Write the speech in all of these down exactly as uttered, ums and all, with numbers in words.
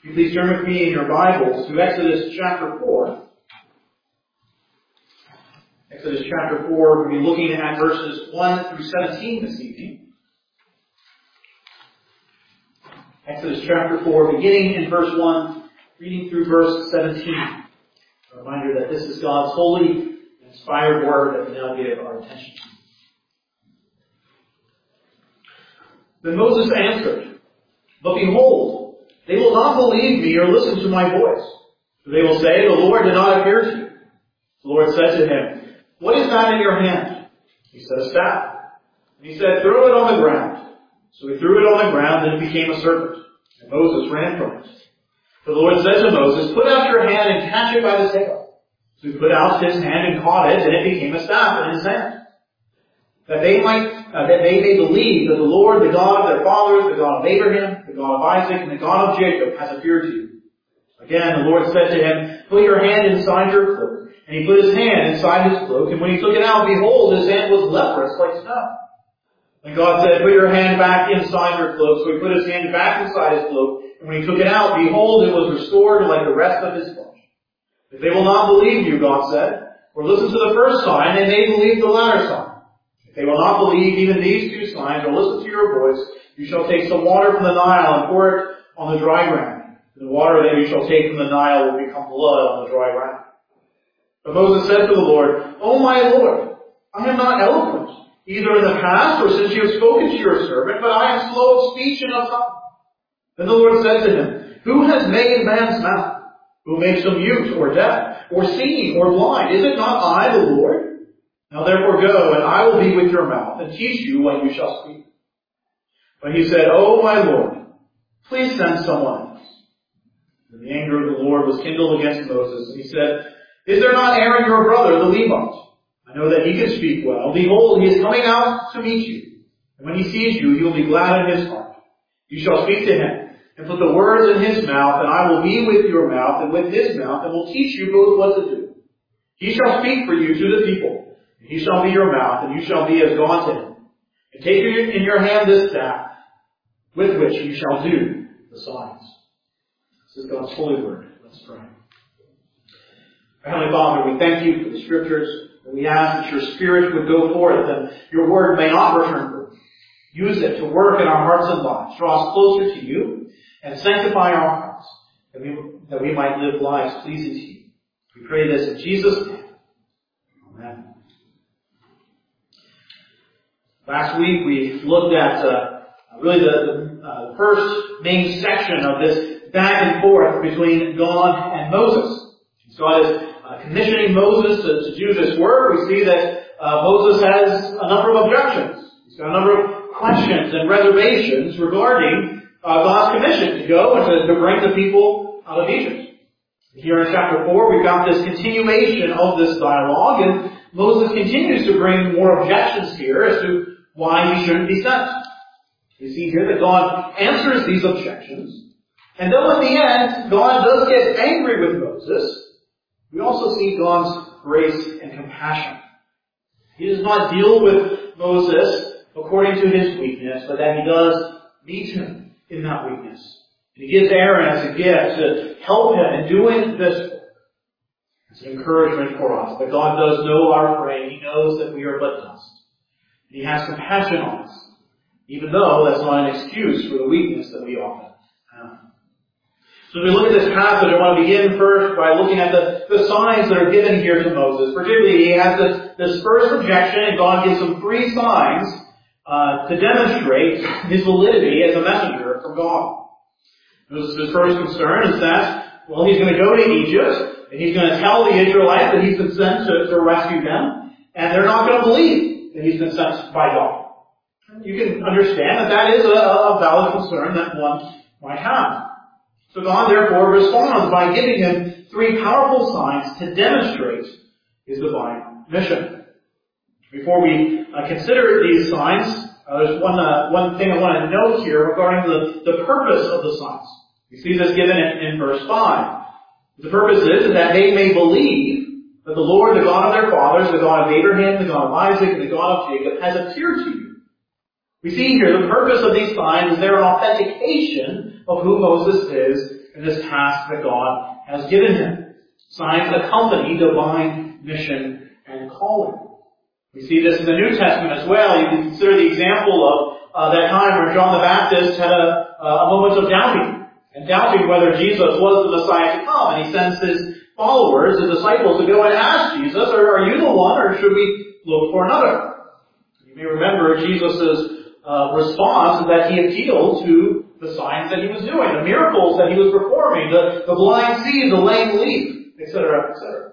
If you please turn with me in your Bibles to Exodus chapter four. Exodus chapter four, we'll be looking at verses one through seventeen this evening. Exodus chapter four, beginning in verse one, reading through verse seventeen. A reminder that this is God's holy, inspired word that we now give our attention to. Then Moses answered, "But behold, they will not believe me or listen to my voice. For they will say, 'The Lord did not appear to you.' The Lord said to him, 'What is that in your hand?' He said, 'A staff.' And he said, 'Throw it on the ground.' So he threw it on the ground, and it became a serpent. And Moses ran from it. The Lord said to Moses, 'Put out your hand and catch it by the tail.' So he put out his hand and caught it, and it became a staff in his hand. That they might, uh, that they may believe that the Lord, the God of their fathers, the God of Abraham, the God of Isaac, and the God of Jacob, has appeared to you." Again, the Lord said to him, "Put your hand inside your cloak." And he put his hand inside his cloak, and when he took it out, behold, his hand was leprous like snow. And God said, "Put your hand back inside your cloak." So he put his hand back inside his cloak, and when he took it out, behold, it was restored like the rest of his flesh. "If they will not believe you," God said, "or listen to the first sign, they may believe the latter sign. If they will not believe even these two signs, or listen to your voice, you shall take some water from the Nile and pour it on the dry ground. The water that you shall take from the Nile will become blood on the dry ground." But Moses said to the Lord, "O my Lord, I am not eloquent, either in the past or since you have spoken to your servant, but I am slow of speech and of tongue." Then the Lord said to him, "Who has made man's mouth? Who makes him mute or deaf, or seeing or blind? Is it not I, the Lord? Now therefore go, and I will be with your mouth, and teach you what you shall speak." But he said, "O my Lord, please send someone else." And the anger of the Lord was kindled against Moses, and he said, "Is there not Aaron your brother, the Levite? I know that he can speak well. Behold, he is coming out to meet you. And when he sees you, he will be glad in his heart. You shall speak to him, and put the words in his mouth, and I will be with your mouth, and with his mouth, and will teach you both what to do. He shall speak for you to the people. He shall be your mouth, and you shall be as God to him. And take in your hand this staff, with which you shall do the signs." This is God's holy word. Let's pray. Our Heavenly Father, we thank you for the Scriptures, and we ask that your Spirit would go forth, and your word may not return void. Use it to work in our hearts and lives, draw us closer to you, and sanctify our hearts, that we, that we might live lives pleasing to you. We pray this in Jesus' name. Amen. Last week we looked at uh, really the, the uh, first main section of this back and forth between God and Moses. So God is uh, commissioning Moses to, to do this work. We see that uh, Moses has a number of objections. He's got a number of questions and reservations regarding uh, God's commission to go and to, to bring the people out of Egypt. Here in chapter four, we've got this continuation of this dialogue, and Moses continues to bring more objections here as to why he shouldn't be sent. You see here that God answers these objections. And though at the end, God does get angry with Moses, we also see God's grace and compassion. He does not deal with Moses according to his weakness, but that he does meet him in that weakness. And he gives Aaron as a gift to help him in doing this work. It's an encouragement for us that God does know our frame. He knows that we are but dust. He has compassion on us, even though that's not an excuse for the weakness that we often have. So as we look at this passage, I want to begin first by looking at the, the signs that are given here to Moses. Particularly, he has this, this first objection, and God gives him three signs uh, to demonstrate his validity as a messenger from God. His first concern is that, well, he's going to go to Egypt, and he's going to tell the Israelites that he's been sent to, to rescue them, and they're not going to believe that he's been sent by God. You can understand that that is a, a valid concern that one might have. So God therefore responds by giving him three powerful signs to demonstrate his divine mission. Before we uh, consider these signs, uh, there's one uh, one thing I want to note here regarding the, the purpose of the signs. You see this given in, in verse five. The purpose is that they may believe that the Lord, the God of their fathers, the God of Abraham, the God of Isaac, and the God of Jacob, has appeared to you. We see here the purpose of these signs is their authentication of who Moses is in this task that God has given him. Signs accompany divine mission and calling. We see this in the New Testament as well. You can consider the example of uh, that time where John the Baptist had a, a moment of doubting, and doubting whether Jesus was the Messiah to come. And he sends his followers, his disciples, to go and ask Jesus, are, are you the one, or should we look for another? You may remember Jesus' uh, response is that he appealed to the signs that he was doing, the miracles that he was performing, the, the blind see, the lame leap, et cetera, et cetera.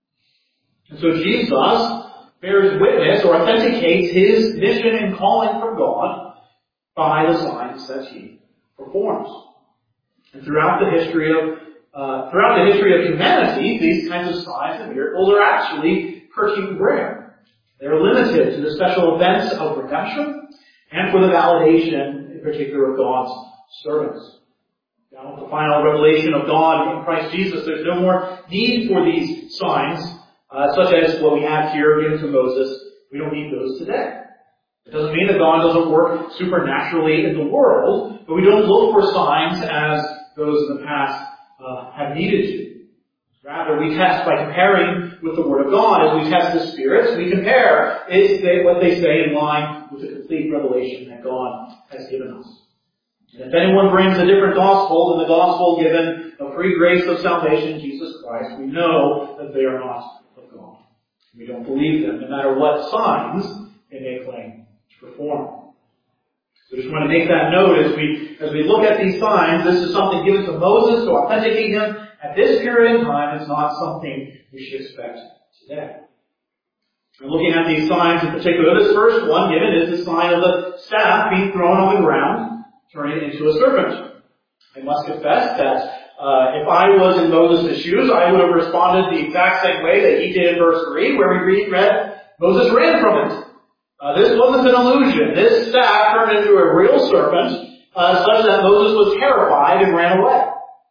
And so Jesus bears witness or authenticates his mission and calling from God by the signs that he performs. And throughout the history of uh, throughout the history of humanity, these kinds of signs and miracles are actually pretty rare. They're limited to the special events of redemption and for the validation, in particular, of God's servants. Now, with the final revelation of God in Christ Jesus, there's no more need for these signs, uh, such as what we have here given to Moses. We don't need those today. It doesn't mean that God doesn't work supernaturally in the world, but we don't look for signs as those in the past uh, have needed to. Rather, we test by comparing with the Word of God. As we test the spirits, we compare is they, what they say in line with the complete revelation that God has given us. And if anyone brings a different gospel than the gospel given of free grace of salvation, Jesus Christ, we know that they are not of God. We don't believe them, no matter what signs they may claim to perform. So I just want to make that note as we as we look at these signs. This is something given to Moses to authenticate him at this period in time. It's not something we should expect today. And looking at these signs in particular, this first one given is the sign of the staff being thrown on the ground, turning it into a serpent. I must confess that uh, if I was in Moses' shoes, I would have responded the exact same way that he did in verse three, where we read, read Moses ran from it. Uh, this wasn't an illusion. This staff turned into a real serpent, uh, such that Moses was terrified and ran away.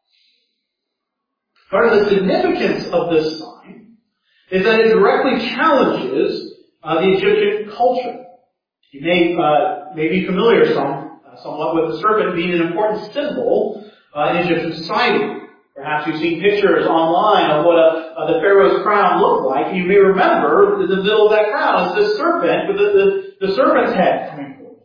Part of the significance of this sign is that it directly challenges uh, the Egyptian culture. You may, uh, may be familiar some, uh, somewhat with the serpent being an important symbol uh, in Egyptian society. Perhaps you've seen pictures online of what a, uh, the Pharaoh's crown looked like. You may remember in the middle of that crown is this serpent with the, the, the serpent's head coming forth.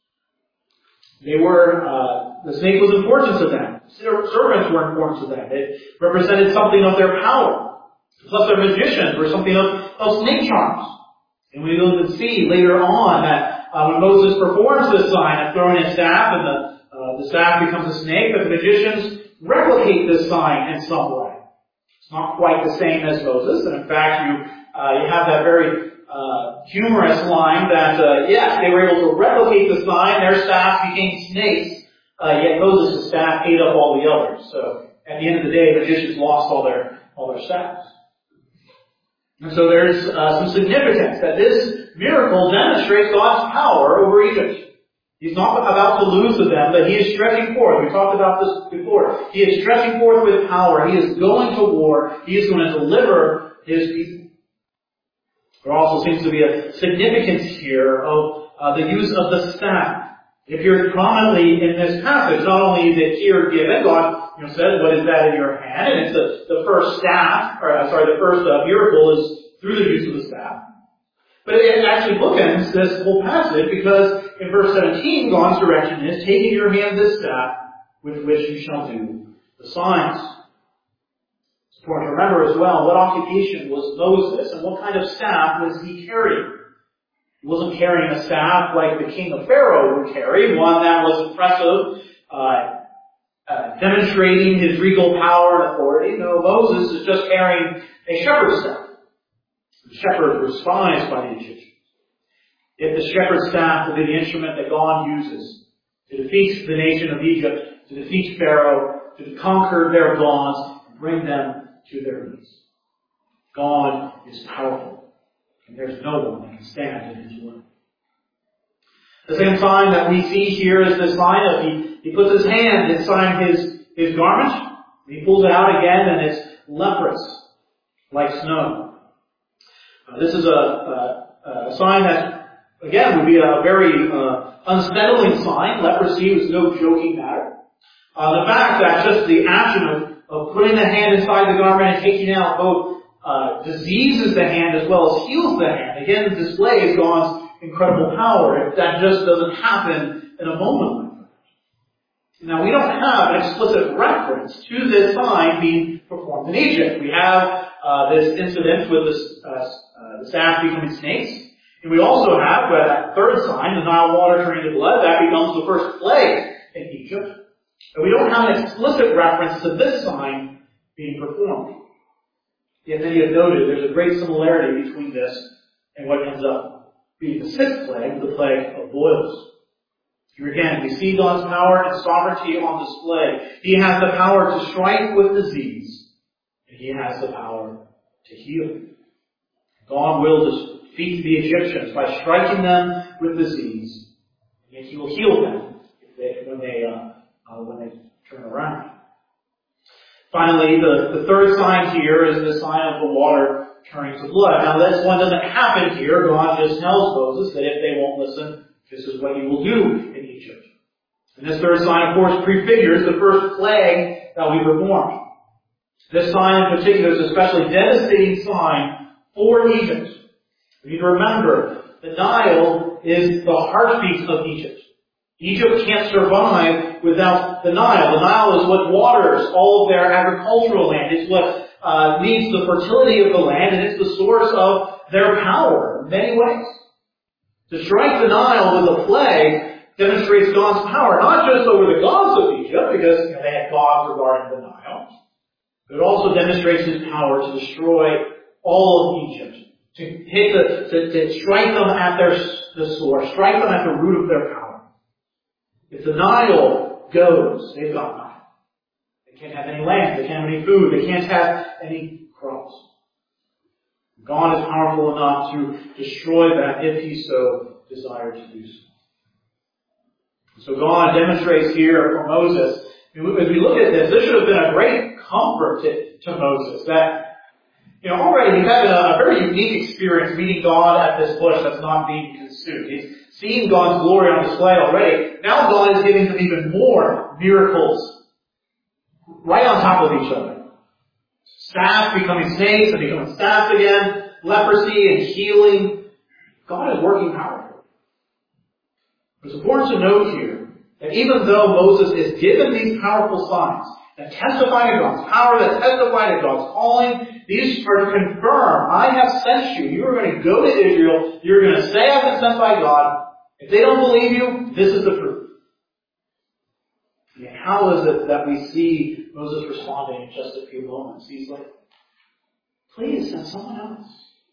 They were, uh, the snake was important to them. Serpents were important to them. It represented something of their power. Plus their magicians were something of, of snake charms. And we will see later on that uh, when Moses performs this sign of throwing his staff and the, uh, the staff becomes a snake, that the magicians replicate this sign in some way. It's not quite the same as Moses, and in fact, you uh, you have that very uh, humorous line that uh, yes, they were able to replicate the sign. Their staff became snakes, uh, yet Moses' staff ate up all the others. So at the end of the day, magicians lost all their all their staffs. And so there's uh, some significance that this miracle demonstrates God's power over Egypt. He's not about to lose to them, but he is stretching forth. We talked about this before. He is stretching forth with power. He is going to war. He is going to deliver his people. There also seems to be a significance here of uh, the use of the staff. It appears prominently in this passage. Not only is it here given, God you know, says, what is that in your hand? And it's the, the first staff, or uh, sorry, the first uh, miracle is through the use of the staff. But it actually bookends this whole passage because in verse seventeen, God's direction is, taking your hand this staff with which you shall do the signs. It's important to remember as well, what occupation was Moses and what kind of staff was he carrying? He wasn't carrying a staff like the king of Pharaoh would carry, one that was impressive, uh, uh, demonstrating his regal power and authority. No, Moses is just carrying a shepherd's staff. The shepherds were despised by the Egyptians. Yet the shepherd's staff will be the instrument that God uses to defeat the nation of Egypt, to defeat Pharaoh, to conquer their gods, and bring them to their knees. God is powerful, and there's no one that can stand in his way. The same sign that we see here is the sign of he, he puts his hand inside his, his garment, and he pulls it out again, and it's leprous, like snow. Uh, this is a, a, a sign that again, would be a very uh, unsettling sign. Leprosy was no joking matter. Uh, the fact that just the action of, of putting the hand inside the garment and taking out both uh, diseases the hand as well as heals the hand, again, displays God's incredible power. That just doesn't happen in a moment like that. Now, we don't have an explicit reference to this sign being performed in Egypt. We have uh, this incident with the, uh, uh, the staff becoming snakes. And we also have uh, that third sign, the Nile water turning to blood. That becomes the first plague in Egypt. But we don't have an explicit reference to this sign being performed. Yet many have noted there's a great similarity between this and what ends up being the sixth plague, the plague of boils. Here again, we see God's power and sovereignty on display. He has the power to strike with disease, and He has the power to heal. God will defeat the Egyptians by striking them with disease, and yet He will heal them if they, when they uh, uh, when they turn around. Finally, the, the third sign here is the sign of the water turning to blood. Now, this one doesn't happen here. God just tells Moses that if they won't listen, this is what He will do in Egypt. And this third sign, of course, prefigures the first plague that we performed. This sign in particular is an especially devastating sign for Egypt. We need to remember, the Nile is the heartbeat of Egypt. Egypt can't survive without the Nile. The Nile is what waters all of their agricultural land. It's what uh, meets the fertility of the land, and it's the source of their power in many ways. To strike the Nile with a plague demonstrates God's power, not just over the gods of Egypt, because you know, they had gods regarding the Nile, but it also demonstrates His power to destroy all of Egypt, to hit the, to, to strike them at their the source, strike them at the root of their power. If the Nile goes, they've got nothing. They can't have any land, they can't have any food, they can't have any crops. God is powerful enough to destroy that if He so desired to do so. So God demonstrates here for Moses, as we look at this, this should have been a great comfort to, to Moses, that, you know, already he's having a, a very unique experience meeting God at this bush that's not being consumed. He's seen God's glory on display already. Now God is giving him even more miracles right on top of each other. Staff becoming snakes and becoming staffs again, leprosy and healing. God is working powerfully. It's important to note here that even though Moses is given these powerful signs that testify to God's power, that testify to God's calling, these are to confirm, I have sent you. You are going to go to Israel. You're going to say I've been sent by God. If they don't believe you, this is the proof. And how is it that we see Moses responding in just a few moments? He's like, please send someone else.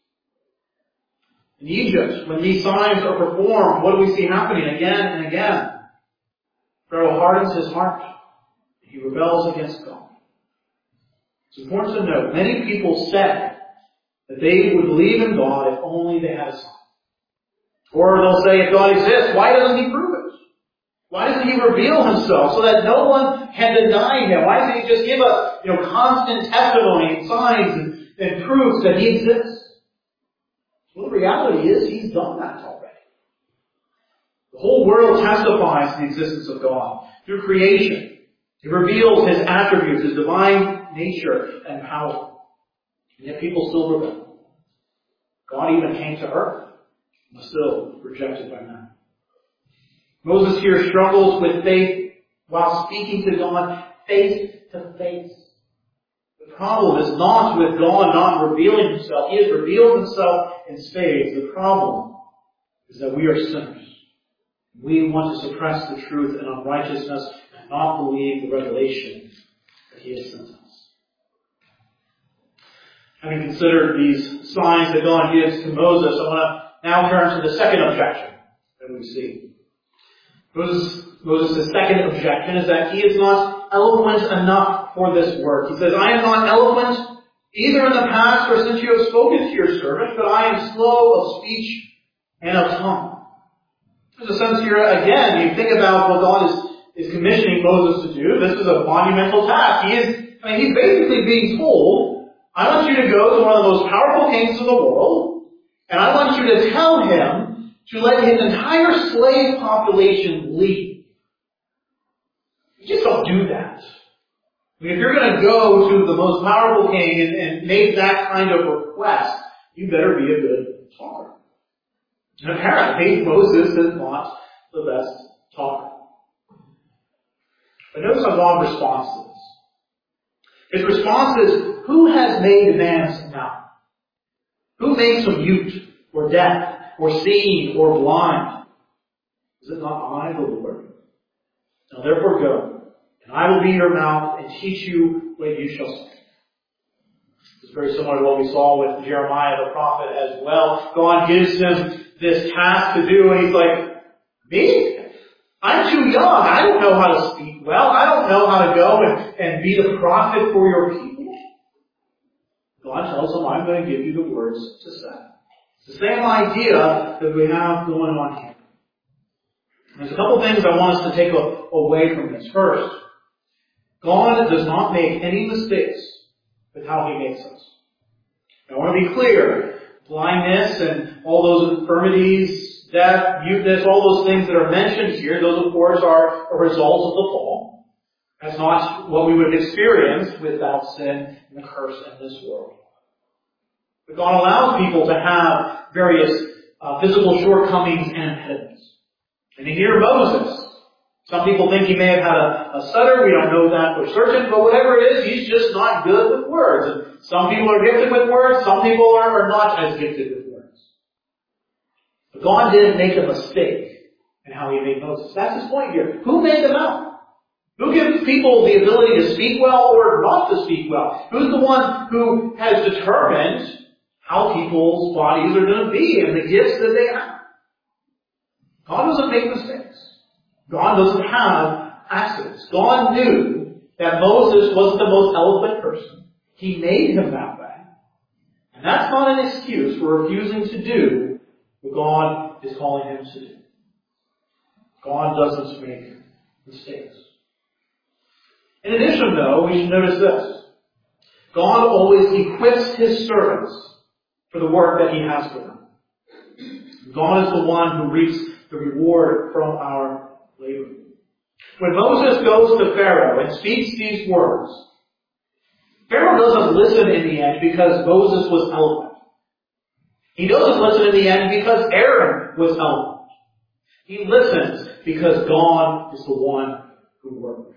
In Egypt, when these signs are performed, what do we see happening again and again? Pharaoh hardens his heart. He rebels against God. It's important to note, many people said that they would believe in God if only they had a sign. Or they'll say, if God exists, why doesn't He prove it? Why doesn't He reveal Himself so that no one can deny Him? Why doesn't He just give us, you know, constant testimony and signs and, and proofs that He exists? Well, the reality is He's done that already. The whole world testifies to the existence of God through creation. He reveals His attributes, His divine nature and power. And yet people still rebel. God even came to earth, but still rejected by men. Moses here struggles with faith while speaking to God face to face. The problem is not with God not revealing Himself. He has revealed Himself in spades. The problem is that we are sinners. We want to suppress the truth and unrighteousness and not believe the revelation that He has sent us. Having considered these signs that God gives to Moses, I want to now turn to the second objection that we see. Moses, Moses' second objection is that he is not eloquent enough for this work. He says, I am not eloquent either in the past or since you have spoken to your servant, but I am slow of speech and of tongue. There's a sense here, again, you think about what God is, is commissioning Moses to do. This is a monumental task. He is, I mean, he's basically being told, I want you to go to one of the most powerful kings of the world, and I want you to tell him to let his entire slave population leave. You just don't do that. I mean, if you're going to go to the most powerful king and, and make that kind of request, you better be a good talker. And apparently, Moses is not the best talker. But notice how God responds to this. His response is, who has made man's mouth? Who makes him mute, or deaf, or seeing, or blind? Is it not I, the Lord? Now therefore go, and I will be your mouth, and teach you what you shall say. It's very similar to what we saw with Jeremiah the prophet as well. God gives him this task to do, and he's like, me? I'm too young. I don't know how to speak well. I don't know how to go and, and be the prophet for your people. God tells him, I'm going to give you the words to say. It's the same idea that we have going on here. There's a couple of things I want us to take a, away from this. First, God does not make any mistakes with how He makes us. I want to be clear. Blindness and all those infirmities, death, muteness, all those things that are mentioned here, those of course are a result of the fall. That's not what we would have experienced without sin and the curse in this world. But God allows people to have various uh, physical shortcomings and impediments. And here Moses, some people think he may have had a, a stutter. We don't know that for certain, but whatever it is, he's just not good with words. And some people are gifted with words, some people are, are not as gifted with words. But God didn't make a mistake in how He made Moses. That's his point here. Who made them out? Who gives people the ability to speak well or not to speak well? Who's the one who has determined how people's bodies are going to be and the gifts that they have? God doesn't make mistakes. God doesn't have accidents. God knew that Moses wasn't the most eloquent person. He made him that way. And that's not an excuse for refusing to do what God is calling him to do. God doesn't make mistakes. In addition, though, we should notice this. God always equips His servants for the work that He has for them. God is the one who reaps the reward from our labor. When Moses goes to Pharaoh and speaks these words, Pharaoh doesn't listen in the end because Moses was eloquent. He doesn't listen in the end because Aaron was eloquent. He listens because God is the one who works.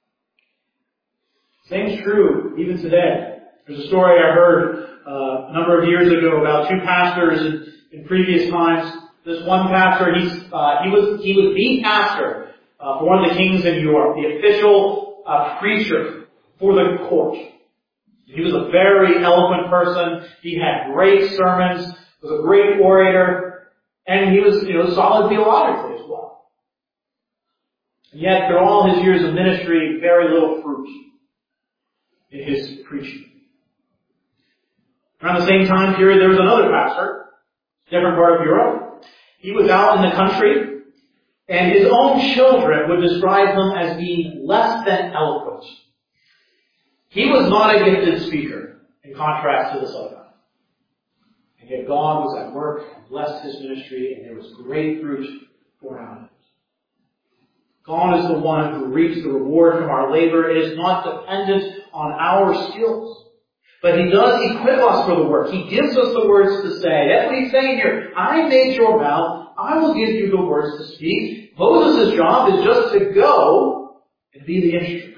Same's true even today. There's a story I heard uh, a number of years ago about two pastors in, in previous times. This one pastor, he's, uh, he was he was the pastor uh, for one of the kings in Europe, the official uh, preacher for the court. He was a very eloquent person. He had great sermons, was a great orator, and he was, you know, solid theologically as well. And yet, through all his years of ministry, very little fruit in his preaching. Around the same time period, there was another pastor, different part of Europe. He was out in the country, and his own children would describe him as being less than eloquent. He was not a gifted speaker, in contrast to this other guy. And yet God was at work and blessed his ministry, and there was great fruit born out of it. God is the one who reaps the reward from our labor. It is not dependent on our skills. But He does equip us for the work. He gives us the words to say. That's what He's saying here. I made your mouth. I will give you the words to speak. Moses' job is just to go and be the instrument.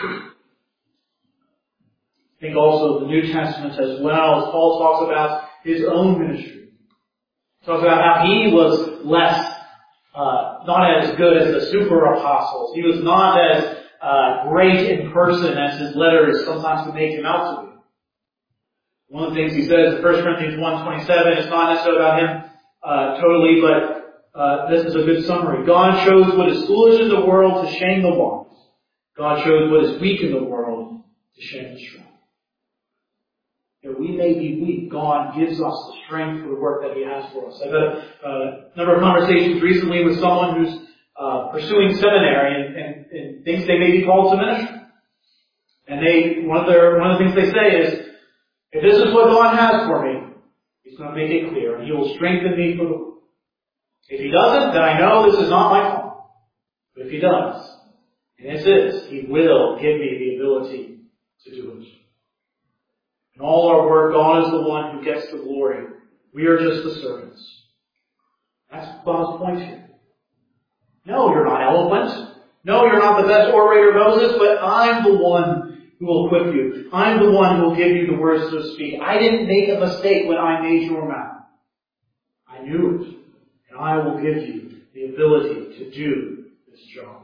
I think also the New Testament as well, as Paul talks about his own ministry. He talks about how he was less, uh, not as good as the super apostles. He was not as uh, great in person as his letters sometimes would make him out to be. One of the things he says in First Corinthians one twenty-seven, it's not necessarily about him uh, totally, but uh, this is a good summary. God shows what is foolish in the world to shame the wise. God shows what is weak in the world to shame the strong. That we may be weak, God gives us the strength for the work that He has for us. I've had a uh, number of conversations recently with someone who's uh, pursuing seminary and, and, and thinks they may be called to ministry. And they, one of their, one of the things they say is, if this is what God has for me, He's going to make it clear, and He will strengthen me for the work. If he doesn't, then I know this is not my fault. But if he does, and this is, he will give me the ability to do it. In all our work, God is the one who gets the glory. We are just the servants. That's God's point here. No, you're not eloquent. No, you're not the best orator, Moses, but I'm the one who will equip you. I'm the one who will give you the words to speak. I didn't make a mistake when I made your mouth. I knew it. And I will give you the ability to do this job.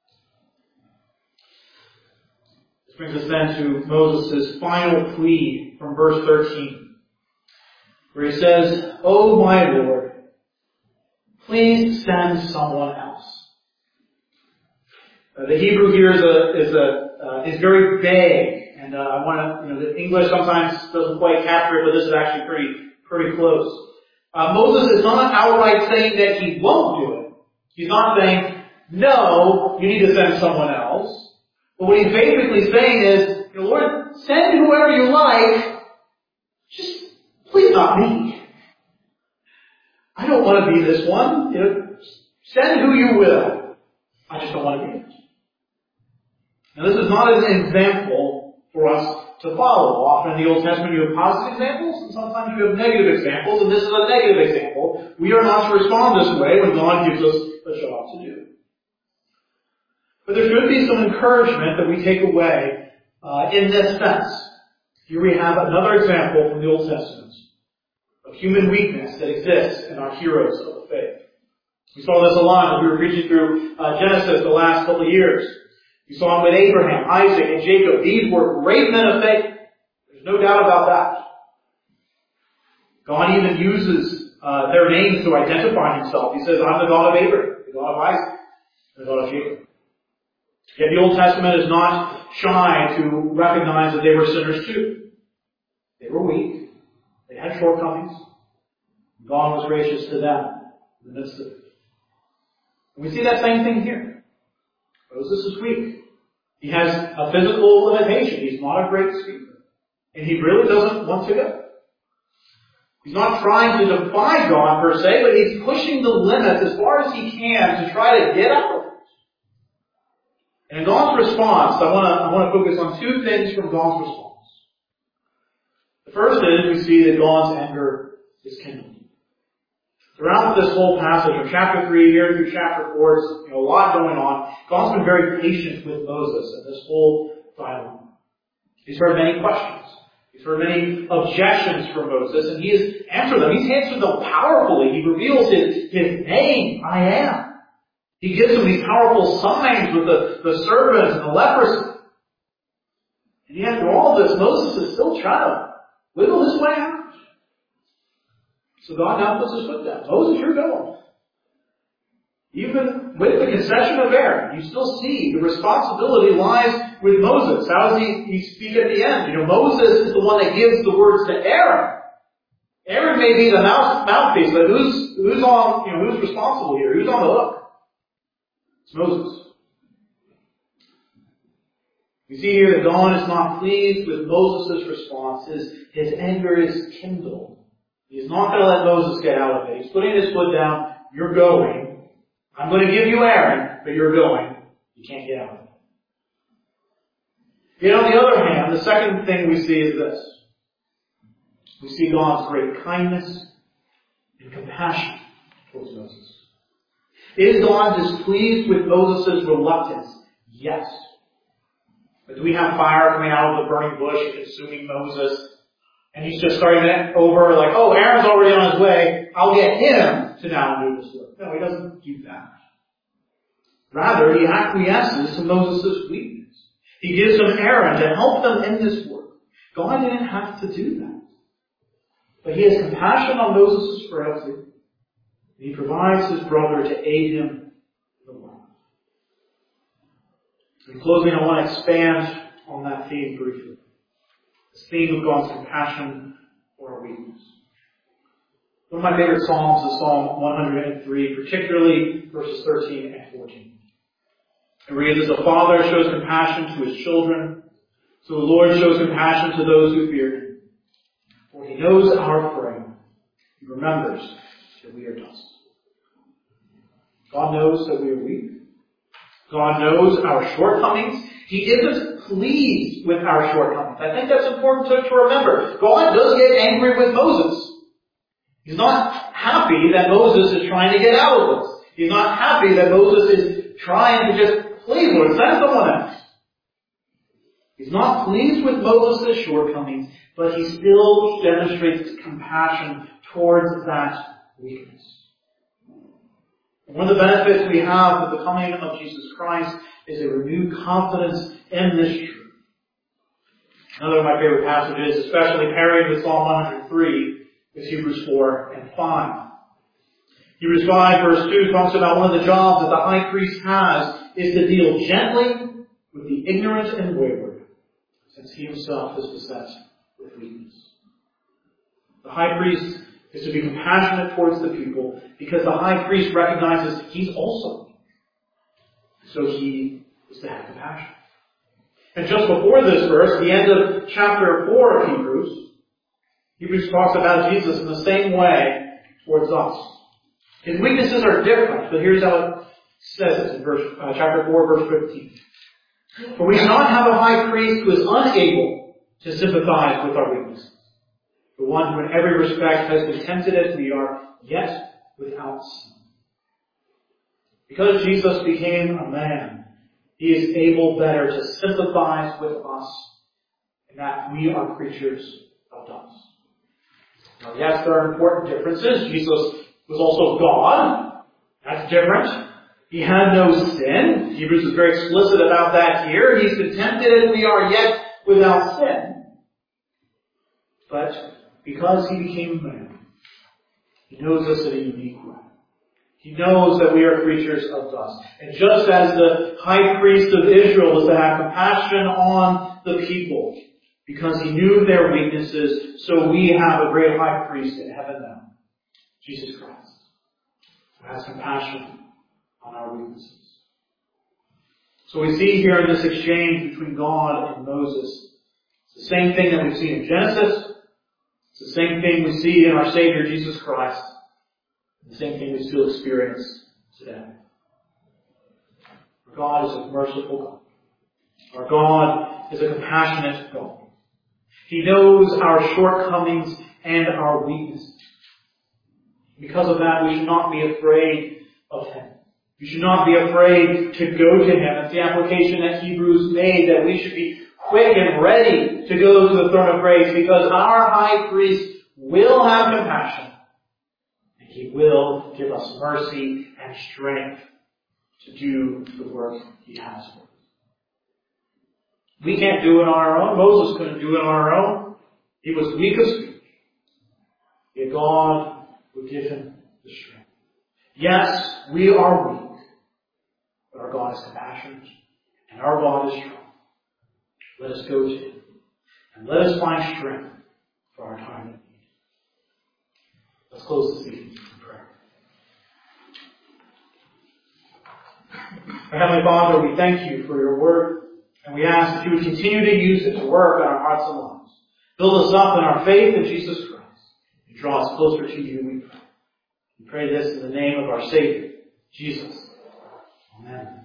This brings us then to Moses' final plea from verse thirteen, where he says, "Oh my Lord, please send someone else." Uh, the Hebrew here is a is a uh, is very vague, and uh, I want to you know the English sometimes doesn't quite capture it, but this is actually pretty pretty close. Uh, Moses is not outright saying that he won't do it. He's not saying, "No, you need to send someone else." But what he's basically saying is, you know, "Lord, send whoever you like, just please not me. I don't want to be this one. You know, send who you will. I just don't want to be it." Now, this is not an example for us to follow. Often in the Old Testament you have positive examples, and sometimes you have negative examples, and this is a negative example. We are not to respond this way when God gives us a job to do. But there should be some encouragement that we take away uh, in this sense. Here we have another example from the Old Testament of human weakness that exists in our heroes of the faith. We saw this a lot as we were preaching through uh, Genesis the last couple of years. We saw it with Abraham, Isaac, and Jacob. These were great men of faith. There's no doubt about that. God even uses uh, their names to identify himself. He says, "I'm the God of Abraham, the God of Isaac, and the God of Jacob." Yet the Old Testament is not shy to recognize that they were sinners too. They were weak. They had shortcomings. God was gracious to them in the midst of it. And we see that same thing here. Moses is weak. He has a physical limitation. He's not a great speaker. And he really doesn't want to go. He's not trying to defy God per se, but he's pushing the limits as far as he can to try to get out of it. And in God's response, I want to I want to focus on two things from God's response. The first is we see that God's anger is kindled. Throughout this whole passage, from chapter three here through chapter four, there's you know, a lot going on. God's been very patient with Moses in this whole dialogue. He's heard many questions. He's heard many objections from Moses, and he has answered them. He's answered them powerfully. He reveals his, his name, I am. He gives him these powerful signs with the, the serpent and the leprosy. And yet, through all this, Moses is still trying to wiggle his way out. So God now puts his foot down. "Moses, you're going." Even with the concession of Aaron, you still see the responsibility lies with Moses. How does he, he speak at the end? You know, Moses is the one that gives the words to Aaron. Aaron may be the mouth, mouthpiece, but who's, who's on, you know, who's responsible here? Who's on the hook? It's Moses. We see here that God is not pleased with Moses' response. His, his anger is kindled. He's not going to let Moses get out of it. He's putting his foot down. You're going. I'm going to give you Aaron, but you're going. You can't get out of it. Yet on the other hand, the second thing we see is this. We see God's great kindness and compassion towards Moses. Is God displeased with Moses' reluctance? Yes. But do we have fire coming out of the burning bush and consuming Moses? And he's just starting it over like, "Oh, Aaron's already on his way. I'll get him to now do this work." No, he doesn't do that. Rather, he acquiesces to Moses' weakness. He gives him Aaron to help them in this work. God didn't have to do that. But he has compassion on Moses' frailty. He provides his brother to aid him in the work. In closing, I want to expand on that theme briefly. This theme of God's compassion for our weakness. One of my favorite psalms is Psalm one hundred three, particularly verses thirteen and fourteen. It reads, "As a father shows compassion to his children, so the Lord shows compassion to those who fear him. For he knows our frame. He remembers that we are dust." God knows that we are weak. God knows our shortcomings. He isn't pleased with our shortcomings. I think that's important to, to remember. God does get angry with Moses. He's not happy that Moses is trying to get out of this. He's not happy that Moses is trying to just, please Lord, send someone else. He's not pleased with Moses' shortcomings, but he still demonstrates compassion towards that weakness. One of the benefits we have of the coming of Jesus Christ is a renewed confidence in this truth. Another of my favorite passages, especially pairing with Psalm one hundred three, is Hebrews four and five. Hebrews five verse two talks about one of the jobs that the high priest has is to deal gently with the ignorant and wayward, since he himself is beset with weakness. The high priest is to be compassionate towards the people because the high priest recognizes he's also weak. So he is to have compassion. And just before this verse, the end of chapter four of Hebrews, Hebrews talks about Jesus in the same way towards us. His weaknesses are different, but here's how it says it in verse, uh, chapter four, verse fifteen. For we do not have a high priest who is unable to sympathize with our weaknesses, the one who in every respect has been tempted as we are, yet without sin. Because Jesus became a man, he is able better to sympathize with us, in that we are creatures of dust. Now, yes, there are important differences. Jesus was also God. That's different. He had no sin. Hebrews is very explicit about that here. He's been tempted as we are, yet without sin. But because he became man, he knows us in a unique way. He knows that we are creatures of dust. And just as the high priest of Israel was to have compassion on the people, because he knew their weaknesses, so we have a great high priest in heaven now, Jesus Christ, who has compassion on our weaknesses. So we see here in this exchange between God and Moses, it's the same thing that we've seen in Genesis. It's the same thing we see in our Savior Jesus Christ. The same thing we still experience today. Our God is a merciful God. Our God is a compassionate God. He knows our shortcomings and our weaknesses. Because of that, we should not be afraid of Him. We should not be afraid to go to Him. It's the application that Hebrews made, that we should be quick and ready to go to the throne of grace, because our high priest will have compassion. And He will give us mercy and strength to do the work He has for us. We can't do it on our own. Moses couldn't do it on our own. He was weak of speech. Yet God would give him the strength. Yes, we are weak, but our God is compassionate, and our God is strong. Let us go to Him, and let us find strength for our time of need. Let's close this evening in prayer. Our Heavenly Father, we thank You for Your Word, and we ask that You would continue to use it to work on our hearts and lives. Build us up in our faith in Jesus Christ, and draw us closer to You, we pray. We pray this in the name of our Savior, Jesus. Amen.